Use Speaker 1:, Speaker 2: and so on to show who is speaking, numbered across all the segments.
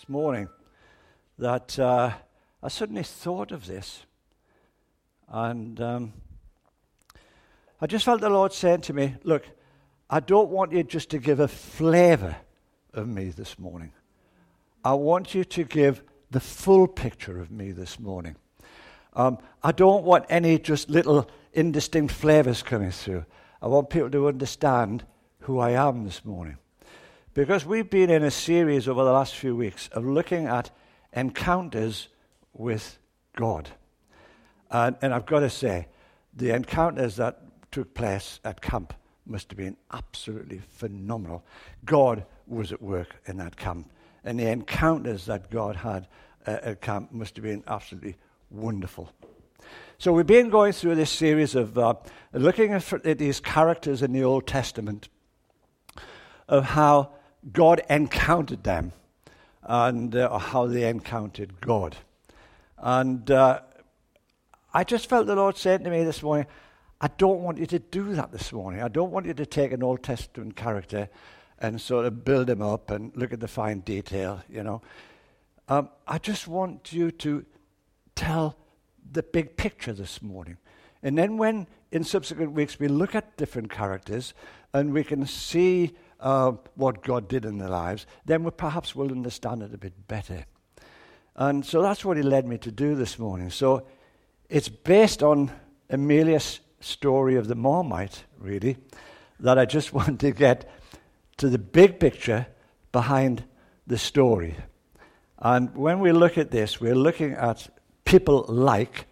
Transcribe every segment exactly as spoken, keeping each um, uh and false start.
Speaker 1: morning that uh, I suddenly thought of this. And um, I just felt the Lord saying to me, look, I don't want you just to give a flavor of me this morning. I want you to give the full picture of me this morning. Um, I don't want any just little indistinct flavors coming through. I want people to understand who I am this morning. Because we've been in a series over the last few weeks of looking at encounters with God. And, and I've got to say, the encounters that took place at camp must have been absolutely phenomenal. God was at work in that camp. And the encounters that God had uh, at camp must have been absolutely wonderful. So we've been going through this series of uh, looking at, at these characters in the Old Testament, of how God encountered them and uh, how they encountered God. And uh, I just felt the Lord saying to me this morning, I don't want you to do that this morning. I don't want you to take an Old Testament character and sort of build him up and look at the fine detail, you know. Um, I just want you to tell the big picture this morning. And then when, in subsequent weeks, we look at different characters and we can see uh, what God did in their lives, then we perhaps will understand it a bit better. And so that's what he led me to do this morning. So it's based on Amelia's story of the Marmite, really, that I just want to get to the big picture behind the story. And when we look at this, we're looking at people like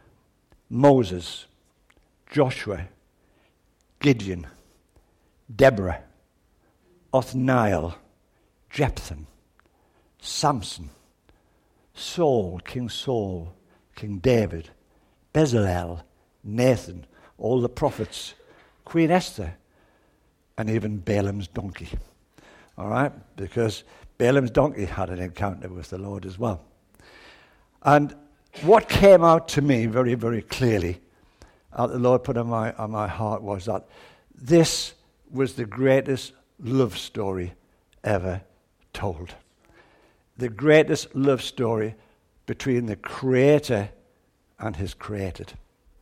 Speaker 1: Moses, Joshua, Gideon, Deborah, Othniel, Jephthah, Samson, Saul, King Saul, King David, Bezalel, Nathan, all the prophets, Queen Esther, and even Balaam's donkey. All right? Because Balaam's donkey had an encounter with the Lord as well. And what came out to me very, very clearly, uh, the Lord put on my, on my heart, was that this was the greatest love story ever told. The greatest love story between the Creator and his created.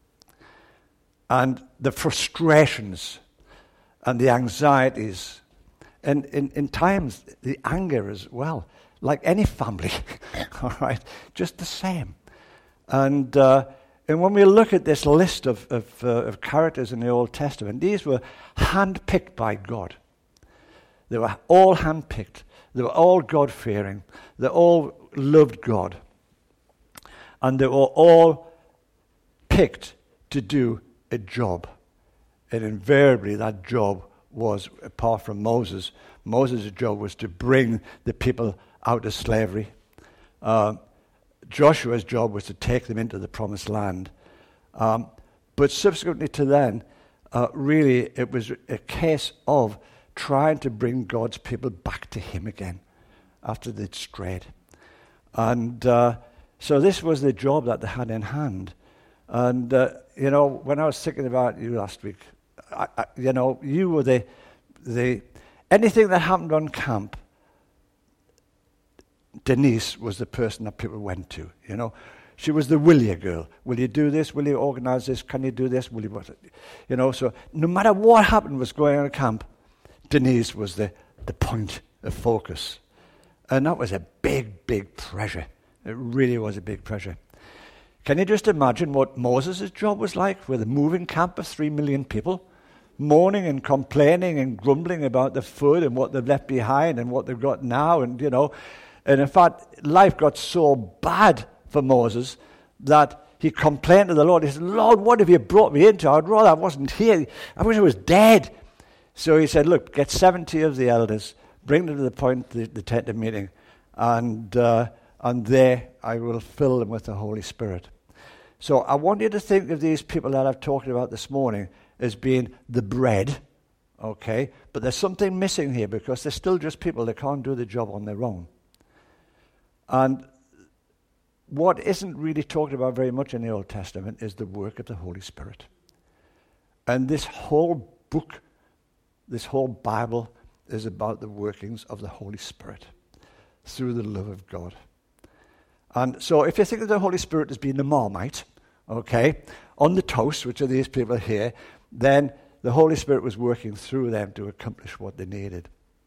Speaker 1: And the frustrations and the anxieties and in, in times the anger as well, like any family, all right, just the same. And uh, and when we look at this list of of, uh, of characters in the Old Testament, these were handpicked by God. They were all handpicked. They were all God-fearing. They all loved God. And they were all picked to do a job. And invariably that job was, apart from Moses, Moses' job was to bring the people out of slavery. Uh, Joshua's job was to take them into the promised land. Um, but subsequently to then, uh, really it was a case of trying to bring God's people back to him again after they'd strayed. And uh, so this was the job that they had in hand. And, uh, you know, when I was thinking about you last week, I, I, you know, you were the, the, anything that happened on camp, Denise was the person that people went to, you know. She was the will you girl. Will you do this? Will you organize this? Can you do this? Will you, what? You know, so no matter what happened was going on at camp, Denise was the, the point of focus. And that was a big, big pressure. It really was a big pressure. Can you just imagine what Moses' job was like with a moving camp of three million people, moaning and complaining and grumbling about the food and what they've left behind and what they've got now, and, you know. And in fact, life got so bad for Moses that he complained to the Lord. He said, Lord, what have you brought me into? I'd rather I wasn't here. I wish I was dead. So he said, look, get seventy of the elders, bring them to the point, the, the tent of meeting, and uh, and there I will fill them with the Holy Spirit. So I want you to think of these people that I've talked about this morning as being the bread, okay? But there's something missing here because they're still just people that can't do the job on their own. And what isn't really talked about very much in the Old Testament is the work of the Holy Spirit. And this whole book, this whole Bible is about the workings of the Holy Spirit. through the love of God. And so if you think of the Holy Spirit as being the Marmite, okay, on the toast, which are these people here, then the Holy Spirit was working through them to accomplish what they needed.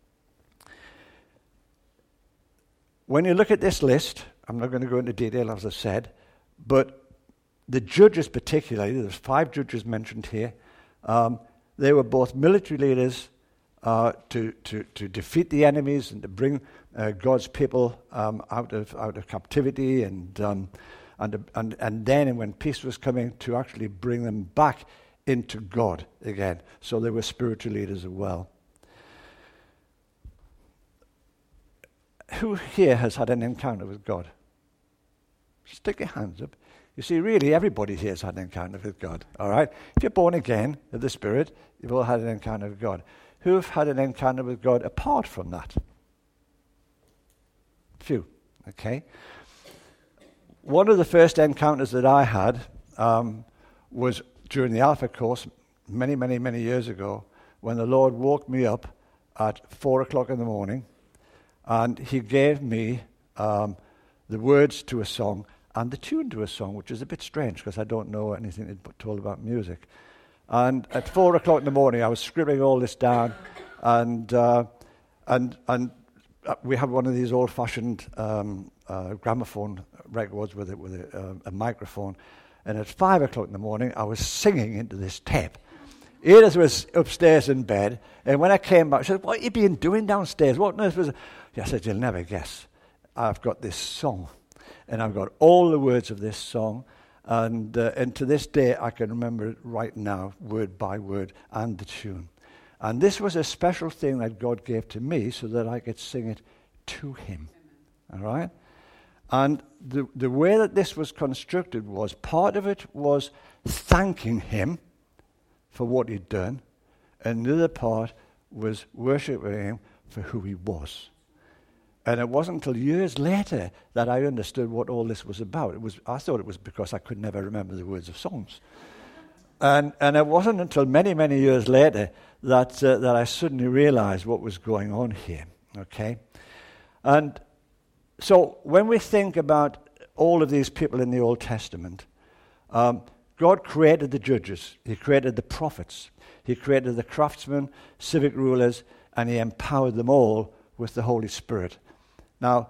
Speaker 1: When you look at this list, I'm not going to go into detail, as I said, but the judges particularly, there's five judges mentioned here, um, they were both military leaders uh, to, to, to defeat the enemies and to bring uh, God's people um, out of out of captivity, and, um, and and and then when peace was coming, to actually bring them back into God again. So they were spiritual leaders as well. Who here has had an encounter with God? Stick your hands up. You see, really, everybody here has had an encounter with God, all right? If you're born again of the Spirit, you've all had an encounter with God. Who have had an encounter with God apart from that? Few, okay? One of the first encounters that I had um, was during the Alpha course many, many, many years ago, when the Lord woke me up at four o'clock in the morning, and he gave me um, the words to a song and the tune to a song, which is a bit strange because I don't know anything at all about music. And at four o'clock in the morning, I was scribbling all this down, and uh, and and we had one of these old-fashioned um, uh, gramophone records with it with a, uh, a microphone. And at five o'clock in the morning, I was singing into this tape. Edith was upstairs in bed, and when I came back, she said, "What have you been doing downstairs? What on earth was it?" I said, "You'll never guess. I've got this song, and I've got all the words of this song, and uh, and to this day, I can remember it right now, word by word, and the tune. And this was a special thing that God gave to me so that I could sing it to him." All right? And the the way that this was constructed was, part of it was thanking him for what he'd done, and the other part was worshiping him for who he was. And it wasn't until years later that I understood what all this was about. It was I thought it was because I could never remember the words of songs. And and it wasn't until many, many years later that uh, that I suddenly realized what was going on here. Okay? And so when we think about all of these people in the Old Testament, um, God created the judges. He created the prophets. He created the craftsmen, civic rulers, and he empowered them all with the Holy Spirit. Now,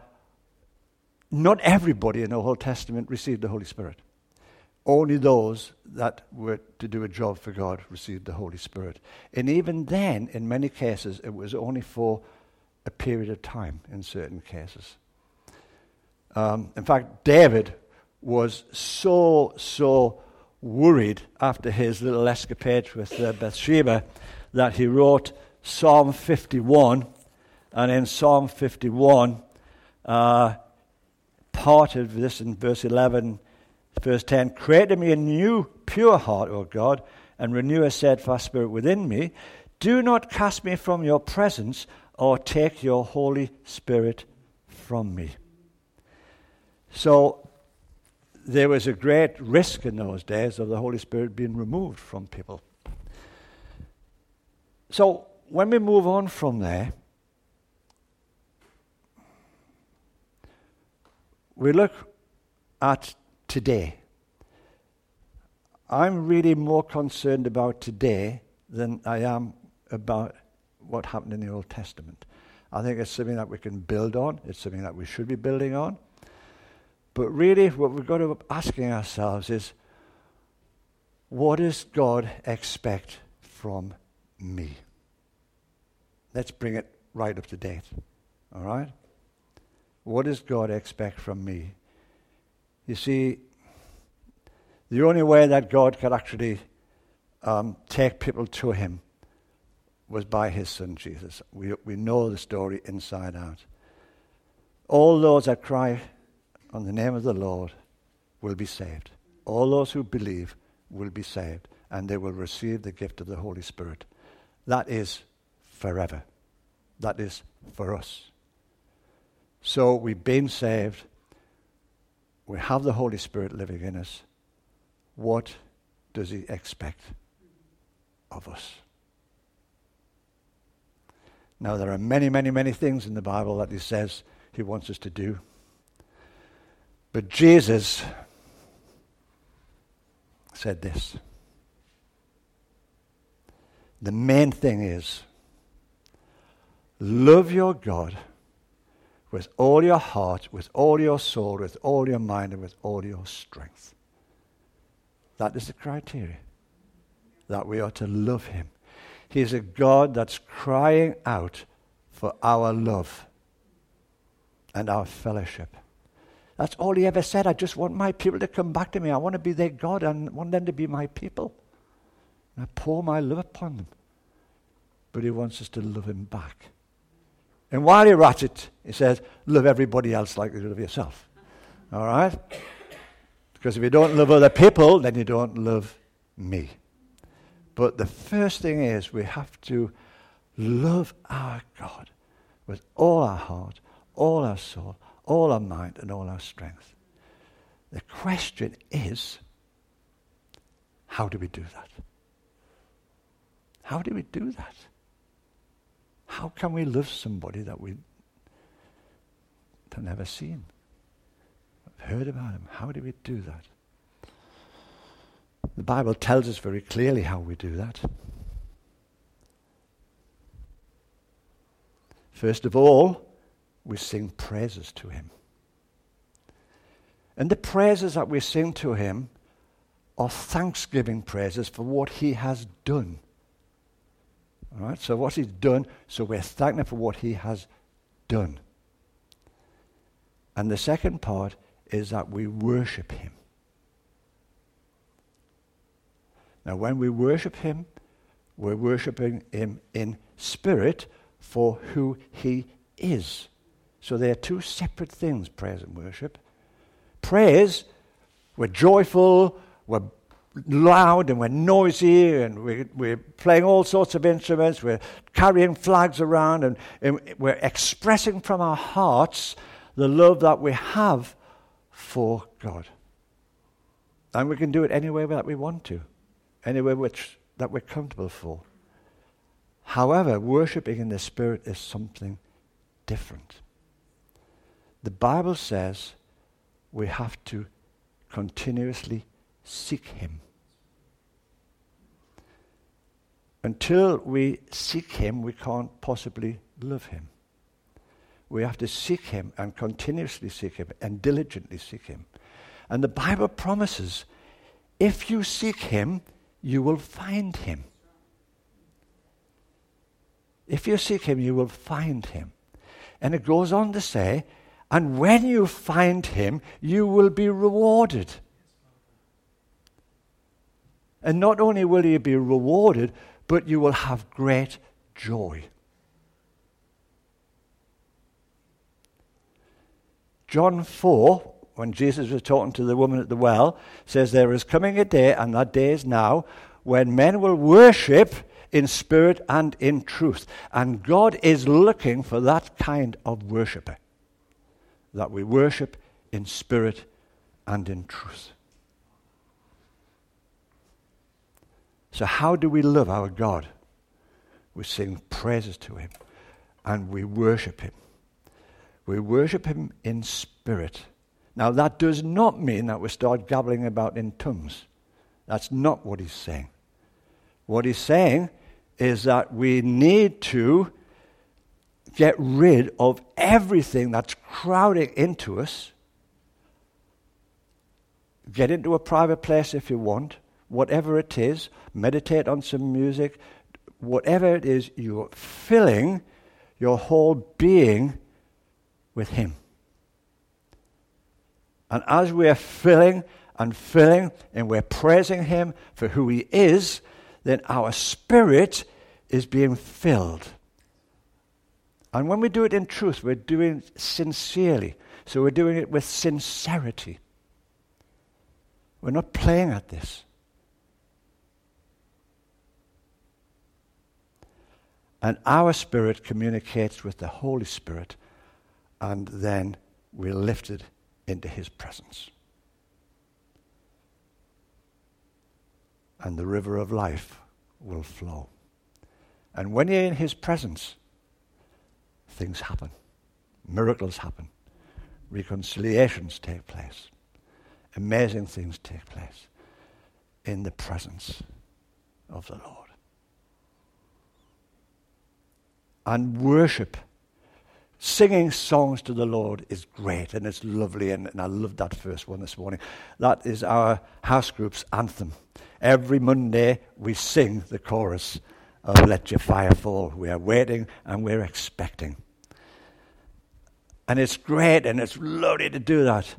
Speaker 1: not everybody in the Old Testament received the Holy Spirit. Only those that were to do a job for God received the Holy Spirit. And even then, in many cases, it was only for a period of time in certain cases. Um, in fact, David was so, so worried after his little escapade with uh, Bathsheba that he wrote Psalm fifty-one. And in Psalm fifty-one, uh, part of this in verse eleven, verse ten, "Create in me a new pure heart, O God, and renew a steadfast spirit within me. Do not cast me from your presence, or take your Holy Spirit from me." So there was a great risk in those days of the Holy Spirit being removed from people. So when we move on from there, we look at today. I'm really more concerned about today than I am about what happened in the Old Testament. I think it's something that we can build on. It's something that we should be building on. But really, what we've got to be asking ourselves is, what does God expect from me? Let's bring it right up to date. All right? What does God expect from me? You see, the only way that God could actually um, take people to him was by his son Jesus. We, we know the story inside out. All those that cry on the name of the Lord will be saved. All those who believe will be saved, and they will receive the gift of the Holy Spirit. That is forever. That is for us. So we've been saved. We have the Holy Spirit living in us. What does he expect of us? Now, there are many, many, many things in the Bible that he says he wants us to do. But Jesus said this. The main thing is, love your God with all your heart, with all your soul, with all your mind, and with all your strength. That is the criteria, that we are to love him. He is a God that's crying out for our love and our fellowship. That's all he ever said. I just want my people to come back to me. I want to be their God and want them to be my people. And I pour my love upon them. But he wants us to love him back. And while he writes it, he says, love everybody else like you love yourself. All right? Because if you don't love other people, then you don't love me. But the first thing is we have to love our God with all our heart, all our soul, all our mind, and all our strength. The question is, how do we do that? How do we do that? How can we love somebody that we have never seen? I've heard about him. How do we do that? The Bible tells us very clearly how we do that. First of all, we sing praises to him. And the praises that we sing to him are thanksgiving praises for what he has done. All right, so what he's done, so we're thankful for what he has done. And the second part is that we worship him. Now, when we worship him, we're worshiping him in spirit for who he is. So they are two separate things, praise and worship. Praise, we're joyful, we're loud and we're noisy and we're, we're playing all sorts of instruments, we're carrying flags around and, and we're expressing from our hearts the love that we have for God. And we can do it any way that we want to, any way which, that we're comfortable for. However, worshipping in the Spirit is something different. The Bible says we have to continuously seek him. Until we seek him, we can't possibly love him. We have to seek him and continuously seek him and diligently seek him. And the Bible promises, if you seek him, you will find him. If you seek him, you will find him. And it goes on to say, and when you find him, you will be rewarded. And not only will you be rewarded, but you will have great joy. John four, when Jesus was talking to the woman at the well, says there is coming a day, and that day is now, when men will worship in spirit and in truth. And God is looking for that kind of worshipper, that we worship in spirit and in truth. So how do we love our God? We sing praises to him and we worship him. We worship him in spirit. Now that does not mean that we start gabbling about in tongues. That's not what he's saying. What he's saying is that we need to get rid of everything that's crowding into us. Get into a private place if you want. Whatever it is, meditate on some music, whatever it is, you're filling your whole being with him. And as we're filling and filling and we're praising him for who he is, then our spirit is being filled. And when we do it in truth, we're doing it sincerely. So we're doing it with sincerity. We're not playing at this. And our spirit communicates with the Holy Spirit, and then we're lifted into his presence. And the river of life will flow. And when you're in his presence, things happen. miracles happen. Reconciliations take place. Amazing things take place in the presence of the Lord. And worship, singing songs to the Lord is great and it's lovely, and, and I love that first one this morning. That is our house group's anthem. Every Monday we sing the chorus of Let Your Fire Fall. We are waiting and we're expecting. And it's great and it's lovely to do that.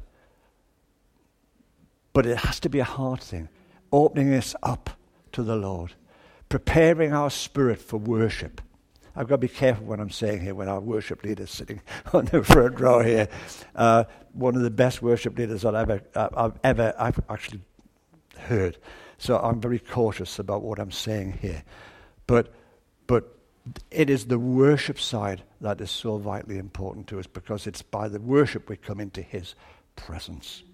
Speaker 1: But it has to be a heart thing. Opening us up to the Lord. Preparing our spirit for worship. I've got to be careful what I'm saying here when our worship leader's sitting on the front row here. Uh, one of the best worship leaders that I've ever, I've ever I've actually heard. So I'm very cautious about what I'm saying here. But but it is the worship side that is so vitally important to us, because it's by the worship we come into his presence.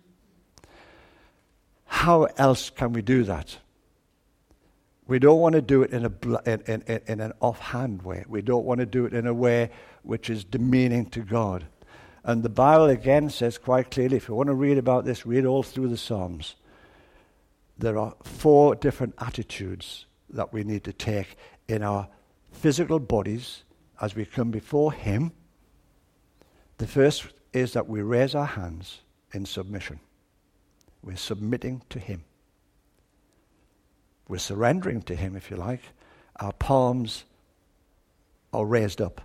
Speaker 1: How else can we do that? We don't want to do it in a in, in, in an offhand way. We don't want to do it in a way which is demeaning to God. And the Bible again says quite clearly, if you want to read about this, read all through the Psalms. There are four different attitudes that we need to take in our physical bodies as we come before him. The first is that we raise our hands in submission. We're submitting to him. We're surrendering to him, if you like. Our palms are raised up.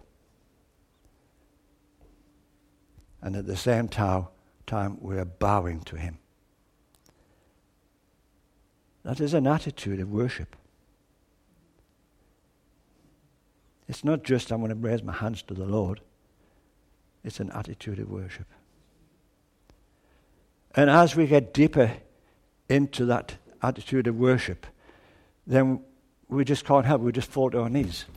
Speaker 1: And at the same time, time we're bowing to him. That is an attitude of worship. It's not just I'm going to raise my hands to the Lord. It's an attitude of worship. And as we get deeper into that attitude of worship, then we just can't help it. We just fall to our knees.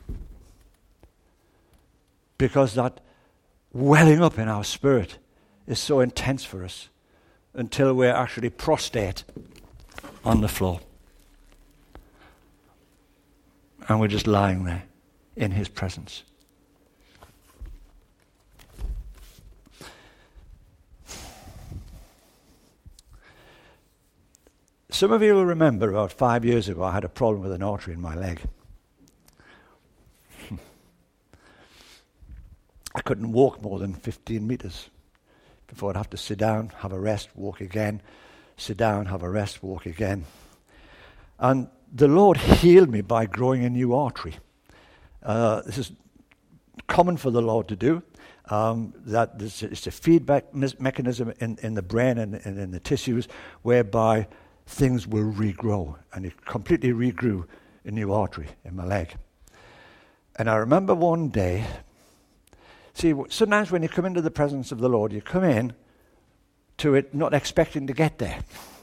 Speaker 1: Because that welling up in our spirit is so intense for us until we're actually prostrate on the floor. And we're just lying there in his presence. Some of you will remember about five years ago I had a problem with an artery in my leg. I couldn't walk more than fifteen meters before I'd have to sit down, have a rest, walk again, sit down, have a rest, walk again. And the Lord healed me by growing a new artery. Uh, this is common for the Lord to do. Um, that this, it's a feedback me- mechanism in, in the brain and, and in the tissues whereby things will regrow. And it completely regrew a new artery in my leg. And I remember one day, see, sometimes when you come into the presence of the Lord, you come in to it not expecting to get there.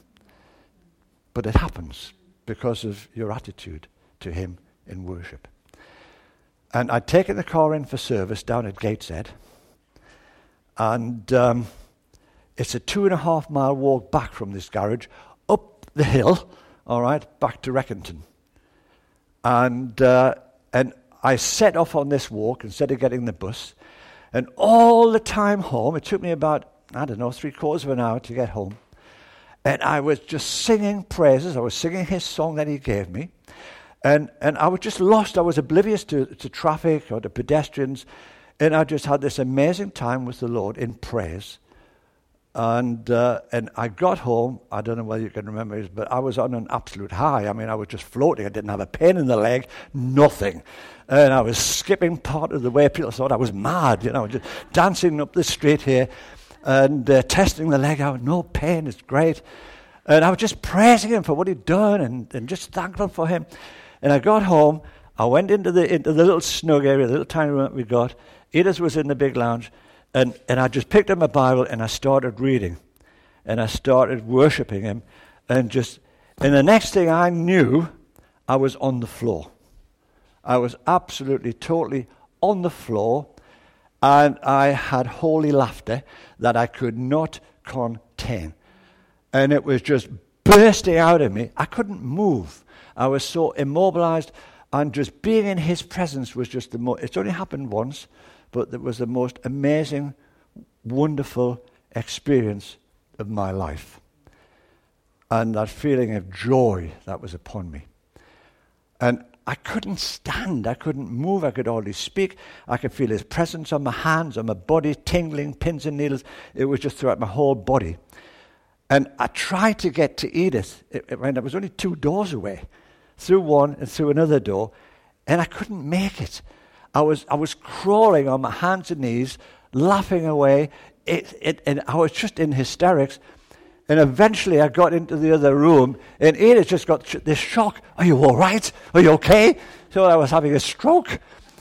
Speaker 1: But it happens because of your attitude to him in worship. And I'd taken the car in for service down at Gateshead. And um, it's a two and a half mile walk back from this garage, up the hill, all right, back to Reckenton. And uh, and I set off on this walk instead of getting the bus. And all the time home, it took me about, I don't know, three quarters of an hour to get home. And I was just singing praises. I was singing his song that he gave me. And and I was just lost. I was oblivious to, to traffic or to pedestrians. And I just had this amazing time with the Lord in praise. And uh, and I got home. I don't know whether you can remember this, but I was on an absolute high. I mean, I was just floating. I didn't have a pain in the leg, nothing. And I was skipping part of the way. People thought I was mad, you know, just dancing up the street here and uh, testing the leg out. No pain, it's great. And I was just praising him for what he'd done and, and just thankful for him. And I got home. I went into the into the little snug area, the little tiny room that we got. Edith was in the big lounge. And, and I just picked up my Bible and I started reading. And I started worshiping him. And just, and the next thing I knew, I was on the floor. I was absolutely, totally on the floor. And I had holy laughter that I could not contain. And it was just bursting out of me. I couldn't move. I was so immobilized. And just being in his presence was just the most, it's only happened once. but it was the most amazing, wonderful experience of my life. And that feeling of joy that was upon me. And I couldn't stand, I couldn't move, I could hardly speak. I could feel his presence on my hands, on my body, tingling, pins and needles. It was just throughout my whole body. And I tried to get to Edith, it, it, and I was only two doors away, through one and through another door, and I couldn't make it. I was I was crawling on my hands and knees, laughing away, it, it, and I was just in hysterics. And eventually I got into the other room, and Edith just got sh- this shock. Are you all right? Are you okay? So I was having a stroke.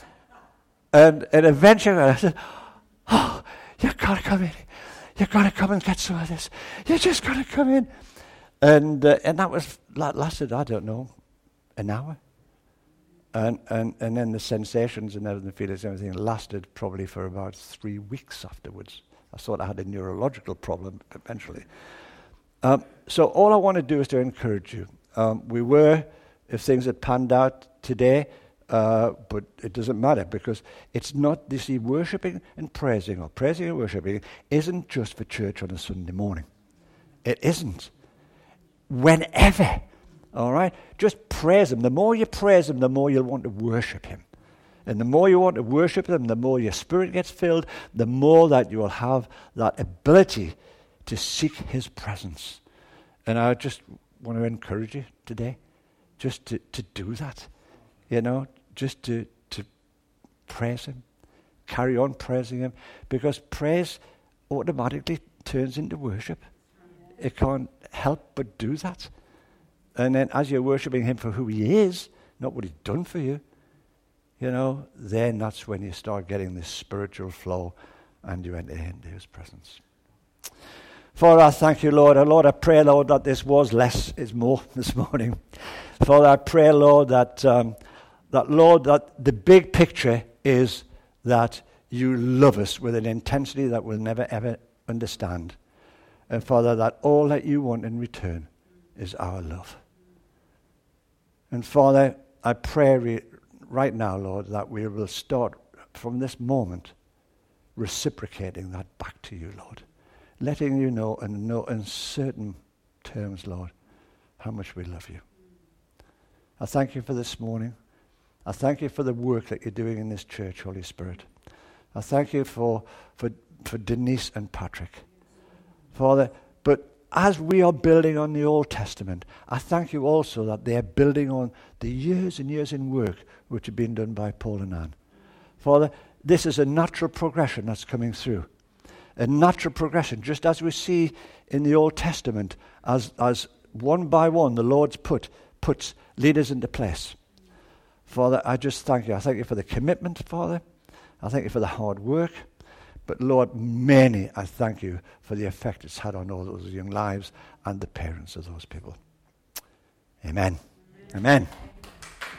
Speaker 1: And and eventually I said, oh, you've got to come in. You've got to come and get some of this. You just got to come in. And uh, and that was that lasted, I don't know, an hour. And, and, and then the sensations and everything, the feelings and everything lasted probably for about three weeks afterwards. I thought I had a neurological problem eventually. Um, so all I want to do is to encourage you. Um, we were, if things had panned out today, uh, but it doesn't matter because it's not, you see, worshipping and praising or praising and worshipping isn't just for church on a Sunday morning. It isn't. Whenever, all right? Just praise him. The more you praise him, the more you'll want to worship him. And the more you want to worship him, the more your spirit gets filled, the more that you will have that ability to seek his presence. And I just want to encourage you today just to, to do that. You know, just to, to praise him. Carry on praising him. Because praise automatically turns into worship. It can't help but do that. And then as you're worshiping him for who he is, not what he's done for you, you know, then that's when you start getting this spiritual flow and you enter into his presence. Father, I thank you, Lord. And Lord, I pray, Lord, that this was less is more this morning. Father, I pray, Lord, that, um, that, Lord, that the big picture is that you love us with an intensity that we'll never, ever understand. And Father, that all that you want in return is our love. And Father, I pray re- right now, Lord, that we will start from this moment reciprocating that back to you, Lord. Letting you know and know in certain terms, Lord, how much we love you. I thank you for this morning. I thank you for the work that you're doing in this church, Holy Spirit. I thank you for, for, for Denise and Patrick. Father, but as we are building on the Old Testament, I thank you also that they are building on the years and years in work which have been done by Paul and Anne. Father, this is a natural progression that's coming through. A natural progression, just as we see in the Old Testament, as as one by one the Lord's put puts leaders into place. Father, I just thank you. I thank you for the commitment, Father. I thank you for the hard work. But Lord, mainly I thank you for the effect it's had on all those young lives and the parents of those people. Amen. Amen. Amen.